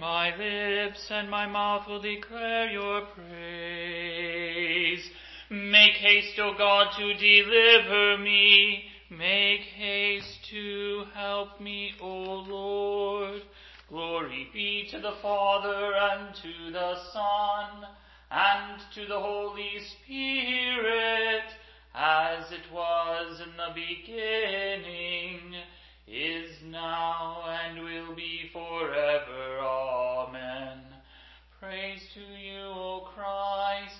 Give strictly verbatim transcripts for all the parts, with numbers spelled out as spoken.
my lips and my mouth will declare your praise. Make haste, O God, to deliver me. Make haste to help me, O Lord. Glory be to the Father, and to the Son, and to the Holy Spirit, as it was in the beginning, is now, and will be forever. Amen. Praise to you, O Christ.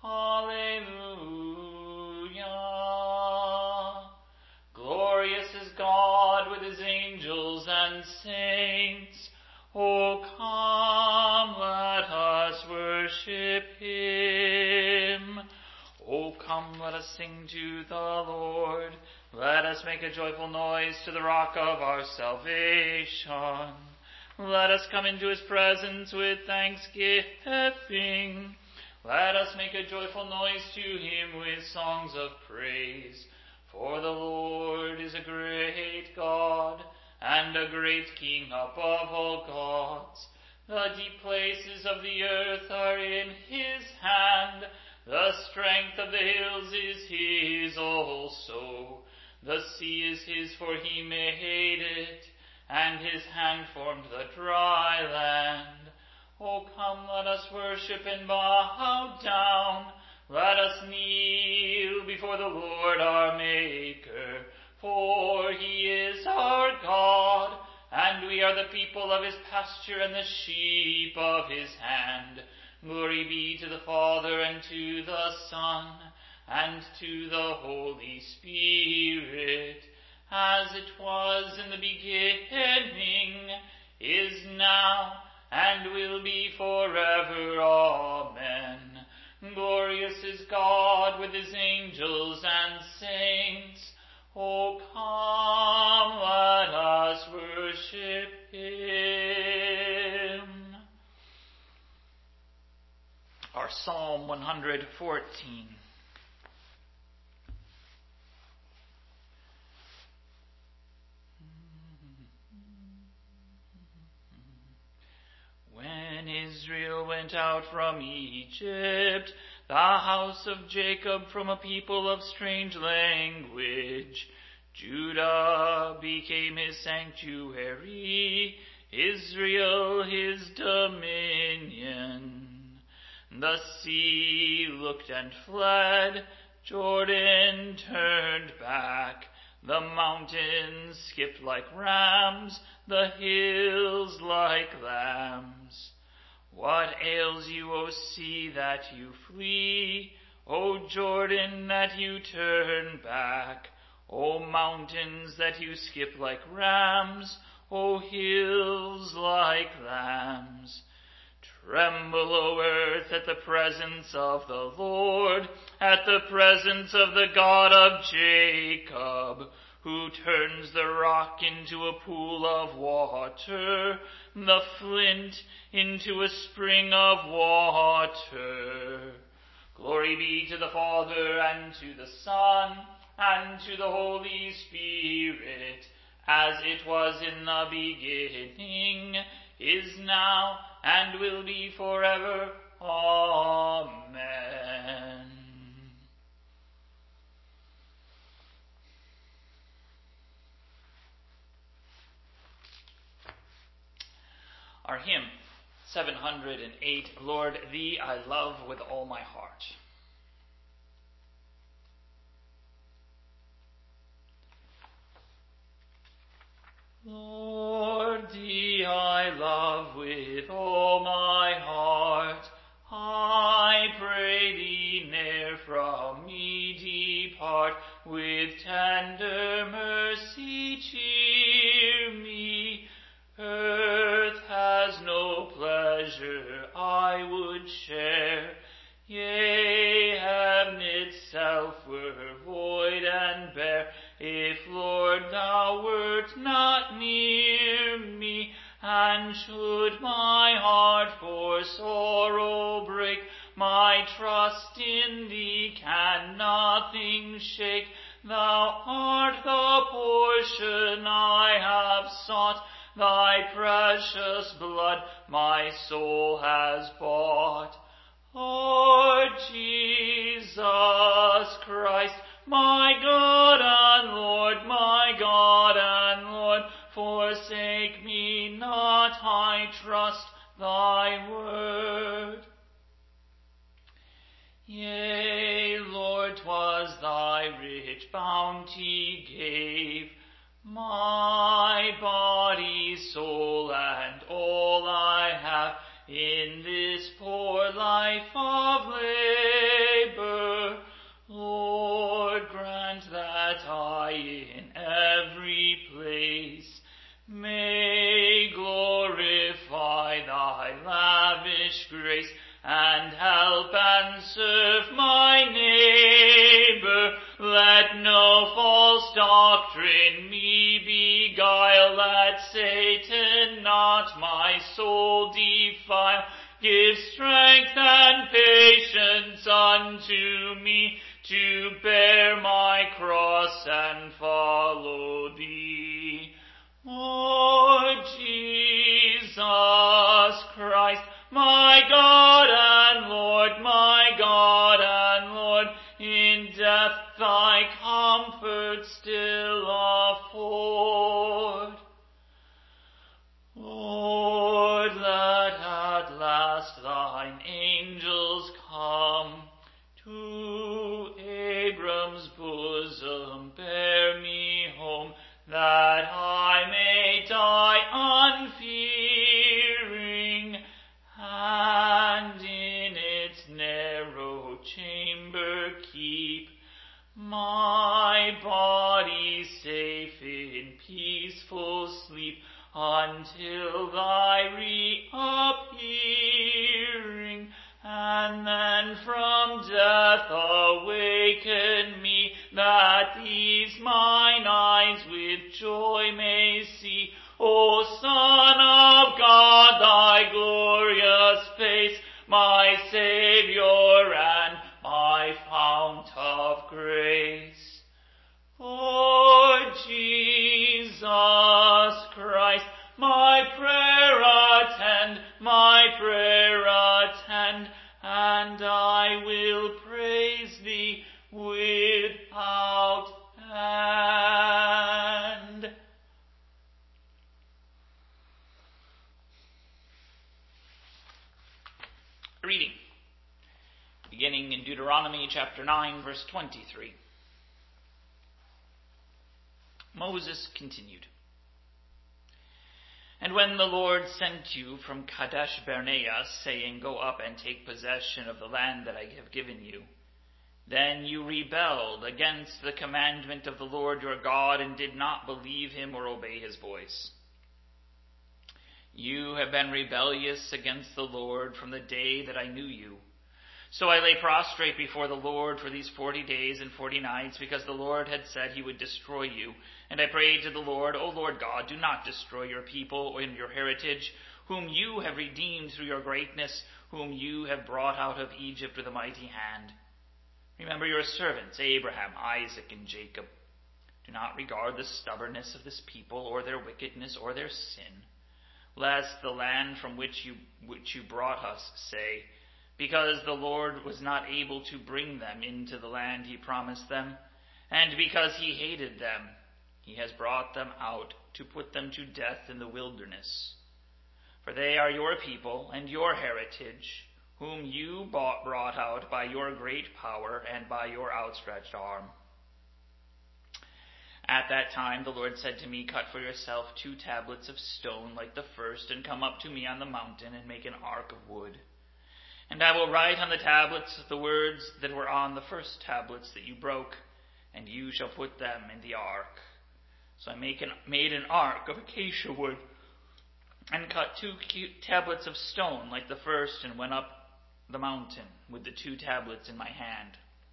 Alleluia. Glorious is God with his angels and saints. O come, let us worship him. O come, let us sing to the Lord. Let us make a joyful noise to the rock of our salvation. Let us come into his presence with thanksgiving. Let us make a joyful noise to him with songs of praise. For the Lord is a great God, and a great King above all gods. The deep places of the earth are in his hand. The strength of the hills is his also. The sea is his, for he made it, and his hand formed the dry land. O come, let us worship and bow down. Let us kneel before the Lord our Maker, for he is our God, and we are the people of his pasture and the sheep of his hand. Glory be to the Father, and to the Son, and to the Holy Spirit, as it was in the beginning, is now, and will be forever. Amen. Glorious is God with his angels and saints. O come, let us worship him. Our Psalm one hundred fourteen. When Israel went out from Egypt, the house of Jacob from a people of strange language, Judah became his sanctuary, Israel his dominion. The sea looked and fled, Jordan turned back, the mountains skipped like rams, the hills like lambs. What ails you, O sea, that you flee? O Jordan, that you turn back? O mountains, that you skip like rams? O hills like lambs? Tremble, O earth, at the presence of the Lord, at the presence of the God of Jacob, who turns the rock into a pool of water, the flint into a spring of water. Glory be to the Father, and to the Son, and to the Holy Spirit, as it was in the beginning, is now, and will be forever. Amen. Our hymn, seven hundred eight, Lord, Thee I love with all my heart. Lord, Thee I love with all my heart. I pray Thee ne'er from me depart. With tender mercy cheer me. Earth has no pleasure I would share. Yea, heaven itself were void and bare, if, Lord, Thou wert not near me. And should my heart for sorrow break, my trust in Thee can nothing shake. Thou art the portion I have sought, thy precious blood my soul has bought. Lord Jesus Christ, my God and Lord, my God and Lord, forsake me not, I trust thy word. Yea, Lord, 'twas thy rich bounty gave my body, soul, and all I have in this poor life of labor. Lord, grant that I in every place may glorify thy lavish grace, and help and serve my neighbor. Let no false doctrine me beguile, let Satan not my soul defile. Give strength and patience unto me to bear my cross and follow thee. Lord Jesus Christ, my God and Lord, my God and Lord, in death thy comfort still afford. Lord, let at last thine angels come to Abram's bosom, bear me home, that I may die unfearing, and in its narrow chamber keep my body safe in peaceful sleep, until thy reappearing, and then from death awaken me, that these mine eyes with joy may see, O Son of God, thy glorious face, my Saviour and my fount of grace. Lord Jesus Christ, my prayer attend, my prayer attend, and I will praise thee without end. Reading, beginning in Deuteronomy chapter nine, verse twenty-three. Moses continued, And when the Lord sent you from Kadesh Barnea, saying, Go up and take possession of the land that I have given you, then you rebelled against the commandment of the Lord your God, and did not believe him or obey his voice. You have been rebellious against the Lord from the day that I knew you. So I lay prostrate before the Lord for these forty days and forty nights, because the Lord had said he would destroy you. And I prayed to the Lord, O Lord God, do not destroy your people and your heritage, whom you have redeemed through your greatness, whom you have brought out of Egypt with a mighty hand. Remember your servants, Abraham, Isaac, and Jacob. Do not regard the stubbornness of this people, or their wickedness, or their sin, lest the land from which you which you brought us say, because the Lord was not able to bring them into the land he promised them, and because he hated them, he has brought them out to put them to death in the wilderness. For they are your people and your heritage, whom you brought out by your great power and by your outstretched arm. At that time the Lord said to me, Cut for yourself two tablets of stone like the first, and come up to me on the mountain, and make an ark of wood. And I will write on the tablets the words that were on the first tablets that you broke, and you shall put them in the ark. So I make an, made an ark of acacia wood, and cut two tablets of stone like the first, and went up the mountain with the two tablets in my hand.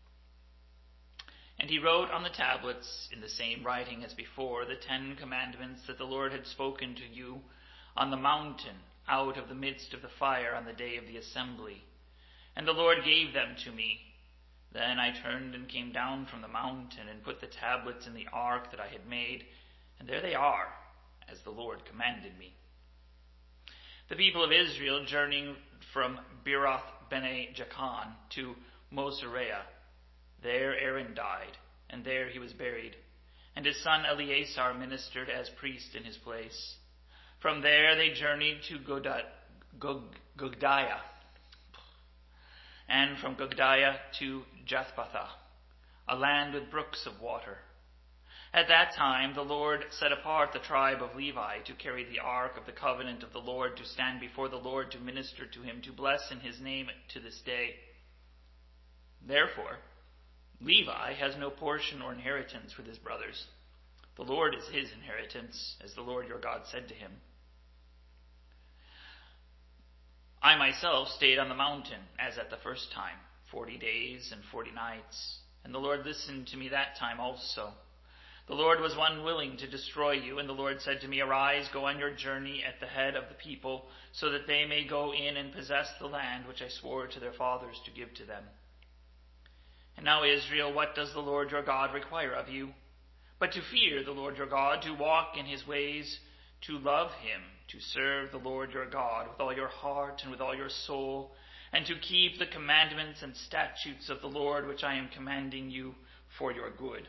And he wrote on the tablets, in the same writing as before, the Ten Commandments that the Lord had spoken to you on the mountain, out of the midst of the fire on the day of the assembly. And the Lord gave them to me. Then I turned and came down from the mountain, and put the tablets in the ark that I had made, and there they are, as the Lord commanded me. The people of Israel journeying from Beeroth Bene Jaakan to Moserah, there Aaron died, and there he was buried, and his son Eleazar ministered as priest in his place. From there they journeyed to Gogdiah, and from Gogdiah to Jathbatha, a land with brooks of water. At that time the Lord set apart the tribe of Levi to carry the ark of the covenant of the Lord, to stand before the Lord, to minister to him, to bless in his name to this day. Therefore, Levi has no portion or inheritance with his brothers. The Lord is his inheritance, as the Lord your God said to him. I myself stayed on the mountain, as at the first time, forty days and forty nights, and the Lord listened to me that time also. The Lord was unwilling to destroy you, and the Lord said to me, Arise, go on your journey at the head of the people, so that they may go in and possess the land which I swore to their fathers to give to them. And now, Israel, what does the Lord your God require of you? But to fear the Lord your God, to walk in his ways, to love him, to serve the Lord your God with all your heart and with all your soul, and to keep the commandments and statutes of the Lord which I am commanding you for your good.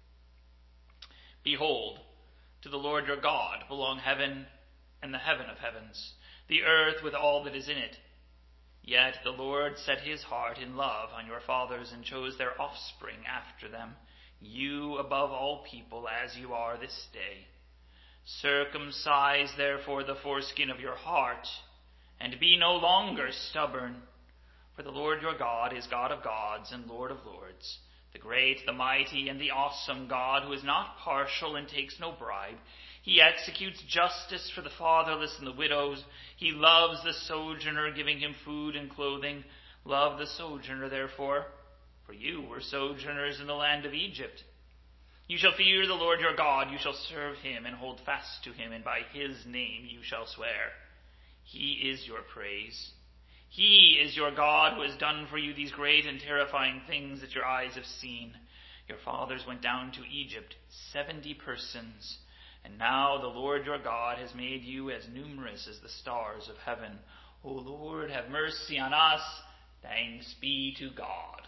Behold, to the Lord your God belong heaven and the heaven of heavens, the earth with all that is in it. Yet the Lord set his heart in love on your fathers and chose their offspring after them, you above all people as you are this day. Circumcise therefore the foreskin of your heart, and be no longer stubborn. For the Lord your God is God of gods and Lord of lords, the great, the mighty, and the awesome God, who is not partial and takes no bribe. He executes justice for the fatherless and the widows. He loves the sojourner, giving him food and clothing. Love the sojourner, therefore, for you were sojourners in the land of Egypt. You shall fear the Lord your God, you shall serve him and hold fast to him, and by his name you shall swear. He is your praise. He is your God, who has done for you these great and terrifying things that your eyes have seen. Your fathers went down to Egypt, seventy persons, and now the Lord your God has made you as numerous as the stars of heaven. O Lord, have mercy on us. Thanks be to God.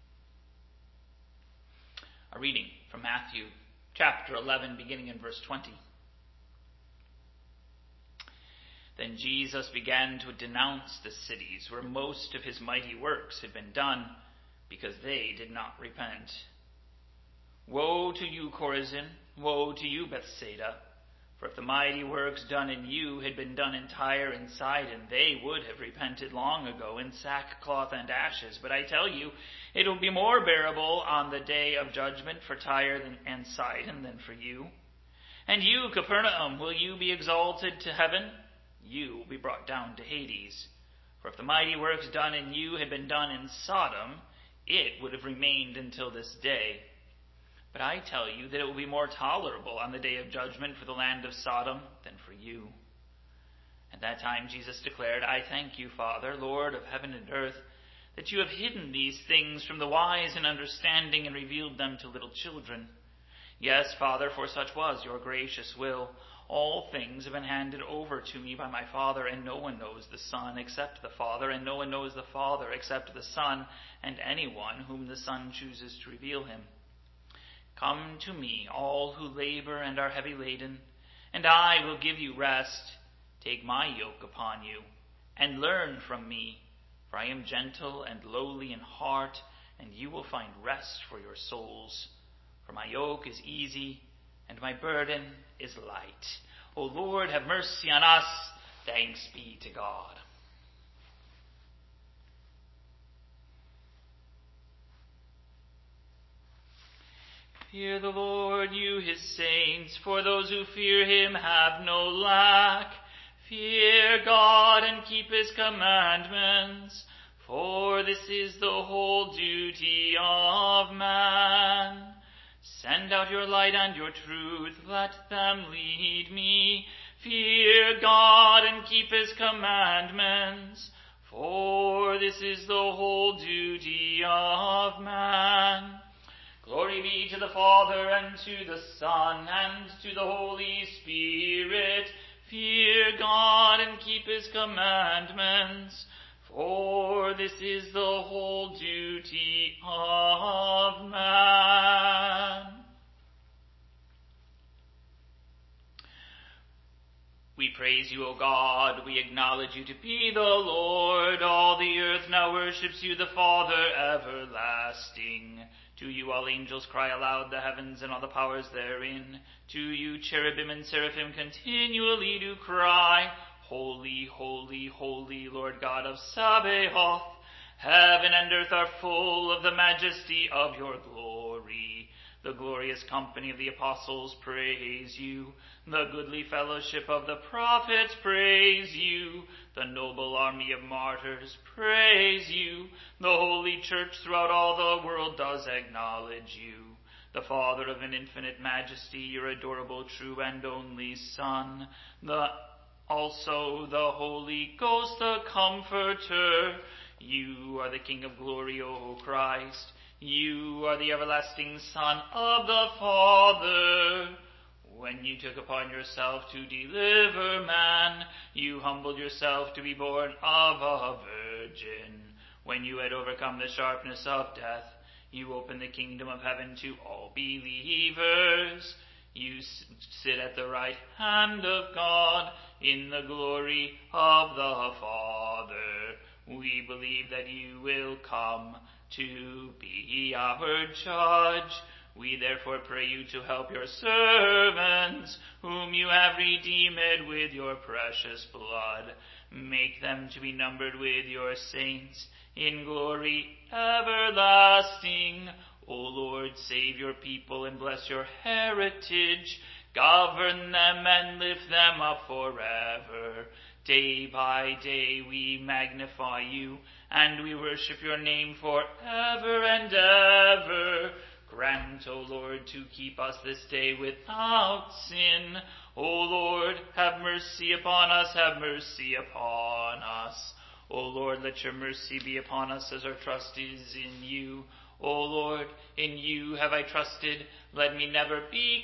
A reading from Matthew chapter eleven, beginning in verse twenty. Then Jesus began to denounce the cities where most of his mighty works had been done, because they did not repent. Woe to you, Chorazin! Woe to you, Bethsaida! For if the mighty works done in you had been done in Tyre and Sidon, they would have repented long ago in sackcloth and ashes. But I tell you, it will be more bearable on the day of judgment for Tyre and Sidon than for you. And you, Capernaum, will you be exalted to heaven? You will be brought down to Hades. For if the mighty works done in you had been done in Sodom, it would have remained until this day. But I tell you that it will be more tolerable on the day of judgment for the land of Sodom than for you. At that time Jesus declared, I thank you, Father, Lord of heaven and earth, that you have hidden these things from the wise and understanding and revealed them to little children. Yes, Father, for such was your gracious will. All things have been handed over to me by my Father, and no one knows the Son except the Father, and no one knows the Father except the Son, and anyone whom the Son chooses to reveal him. Come to me, all who labor and are heavy laden, and I will give you rest. Take my yoke upon you, and learn from me, for I am gentle and lowly in heart, and you will find rest for your souls. For my yoke is easy, and my burden is light. O Lord, have mercy on us. Thanks be to God. Fear the Lord, you his saints, for those who fear him have no lack. Fear God and keep his commandments, for this is the whole duty of man. Send out your light and your truth, let them lead me. Fear God and keep his commandments, for this is the whole duty of man. Glory be to the Father, and to the Son, and to the Holy Spirit. Fear God and keep his commandments, for this is the whole duty of man. We praise you, O God. We acknowledge you to be the Lord. All the earth now worships you, the Father everlasting. To you all angels cry aloud, the heavens and all the powers therein. To you cherubim and seraphim continually do cry, Holy, holy, holy, Lord God of Sabaoth. Heaven and earth are full of the majesty of your glory. The glorious company of the apostles praise you. The goodly fellowship of the prophets praise you. The noble army of martyrs praise you. The holy church throughout all the world does acknowledge you. The Father of an infinite majesty, your adorable, true, and only Son. The also the Holy Ghost, the Comforter. You are the King of glory, O Christ. You are the everlasting Son of the Father. When you took upon yourself to deliver man, you humbled yourself to be born of a virgin. When you had overcome the sharpness of death, you opened the kingdom of heaven to all believers. You sit at the right hand of God in the glory of the Father. We believe that you will come to be our judge. We therefore pray you to help your servants, whom you have redeemed with your precious blood. Make them to be numbered with your saints in glory everlasting. O Lord, save your people and bless your heritage. Govern them and lift them up forever. Day by day we magnify you, and we worship your name forever and ever. Grant, O Lord, to keep us this day without sin. O Lord, have mercy upon us, have mercy upon us. O Lord, let your mercy be upon us as our trust is in you. O Lord, in you have I trusted. Let me never be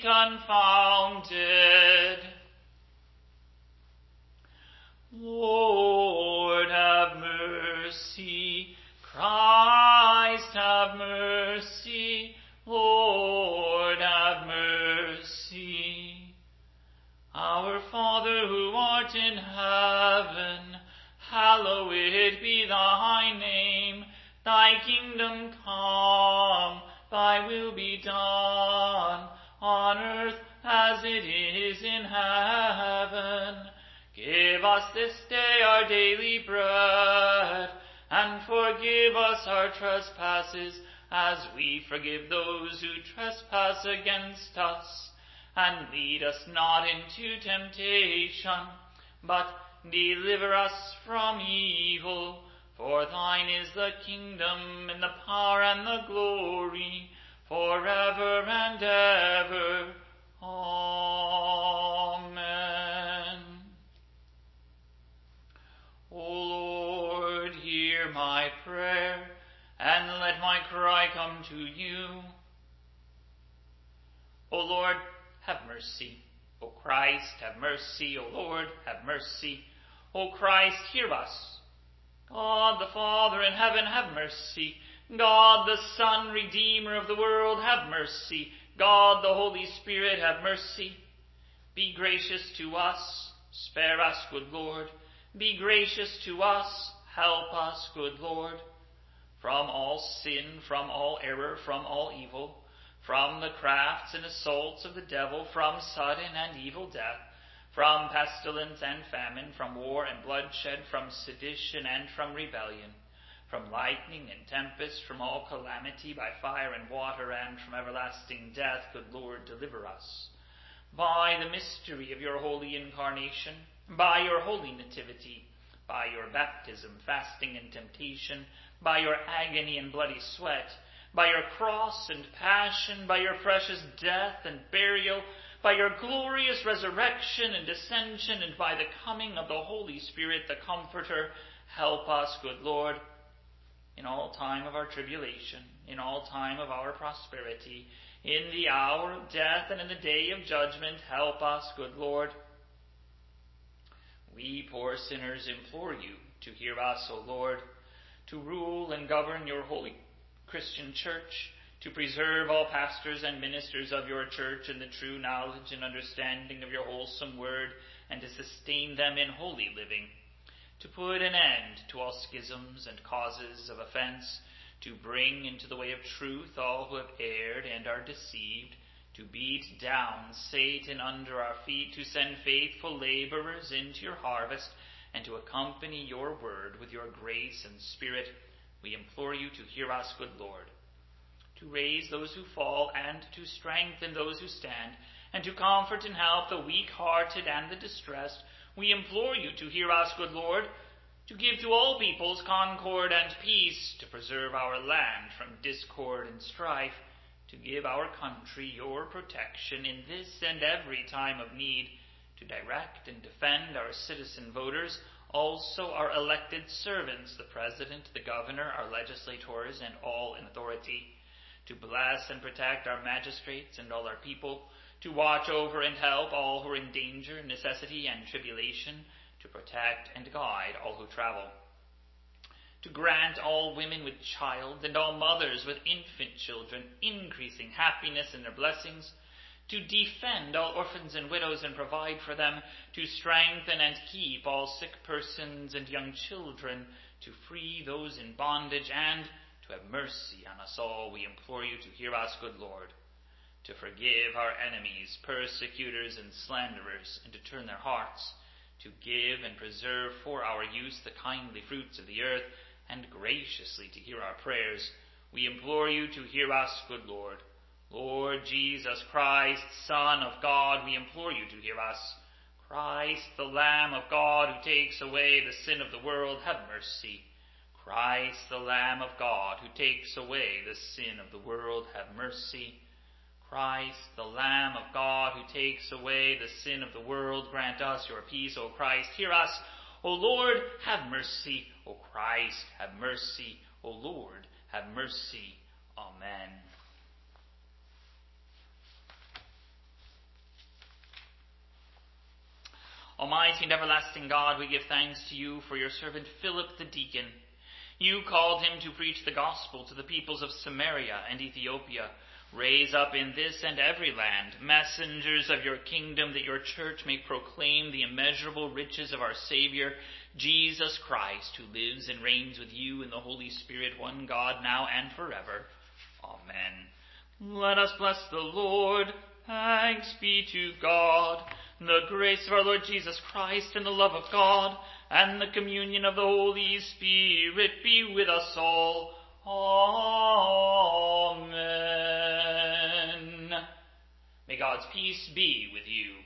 confounded. Lord, have mercy. Christ, have mercy. Lord, have mercy. Our Father who art in heaven, hallowed be thy name. Thy kingdom come, thy will be done, on earth as it is in heaven. Give us this day our daily bread, and forgive us our trespasses, as we forgive those who trespass against us. And lead us not into temptation, but deliver us from evil. For thine is the kingdom, and the power, and the glory, forever and ever. Amen. O Lord, hear my prayer, and let my cry come to you. O Lord, have mercy. O Christ, have mercy. O Lord, have mercy. O Christ, hear us. God the Father in heaven, have mercy. God the Son, Redeemer of the world, have mercy. God the Holy Spirit, have mercy. Be gracious to us. Spare us, good Lord. Be gracious to us. Help us, good Lord. From all sin, from all error, from all evil, from the crafts and assaults of the devil, from sudden and evil death, from pestilence and famine, from war and bloodshed, from sedition and from rebellion, from lightning and tempest, from all calamity by fire and water, and from everlasting death, good Lord, deliver us. By the mystery of your holy incarnation, by your holy nativity, by your baptism, fasting, and temptation, by your agony and bloody sweat, by your cross and passion, by your precious death and burial, by your glorious resurrection and ascension, and by the coming of the Holy Spirit, the Comforter, help us, good Lord. in all time of our tribulation, in all time of our prosperity, in the hour of death and in the day of judgment, help us, good Lord. We poor sinners implore you to hear us, O Lord, to rule and govern your holy Christian church, to preserve all pastors and ministers of your church in the true knowledge and understanding of your wholesome word, and to sustain them in holy living, to put an end to all schisms and causes of offense, to bring into the way of truth all who have erred and are deceived, to beat down Satan under our feet, to send faithful laborers into your harvest, and to accompany your word with your grace and spirit. We implore you to hear us, good Lord, to raise those who fall and to strengthen those who stand, and to comfort and help the weak-hearted and the distressed. We implore you to hear us, good Lord, to give to all peoples concord and peace, to preserve our land from discord and strife, to give our country your protection in this and every time of need, to direct and defend our citizen voters, also our elected servants, the President, the Governor, our legislators, and all in authority, to bless and protect our magistrates and all our people, to watch over and help all who are in danger, necessity, and tribulation, to protect and guide all who travel, to grant all women with child and all mothers with infant children increasing happiness in their blessings, to defend all orphans and widows and provide for them, to strengthen and keep all sick persons and young children, to free those in bondage, and to have mercy on us all. We implore you to hear us, good Lord, to forgive our enemies, persecutors, and slanderers, and to turn their hearts, to give and preserve for our use the kindly fruits of the earth, and graciously to hear our prayers. We implore you to hear us, good Lord. Lord Jesus Christ, Son of God, we implore you to hear us. Christ, the Lamb of God, who takes away the sin of the world, have mercy. Christ, the Lamb of God, who takes away the sin of the world, have mercy. Christ, the Lamb of God, who takes away the sin of the world, grant us your peace, O Christ. Hear us. O Lord, have mercy. O Christ, have mercy. O Lord, have mercy. Amen. Almighty and everlasting God, we give thanks to you for your servant Philip the deacon. You called him to preach the gospel to the peoples of Samaria and Ethiopia. Raise up in this and every land messengers of your kingdom, that your church may proclaim the immeasurable riches of our Savior, Jesus Christ, who lives and reigns with you in the Holy Spirit, one God, now and forever. Amen. Let us bless the Lord. Thanks be to God. The grace of our Lord Jesus Christ, and the love of God, and the communion of the Holy Spirit be with us all. Amen. May God's peace be with you.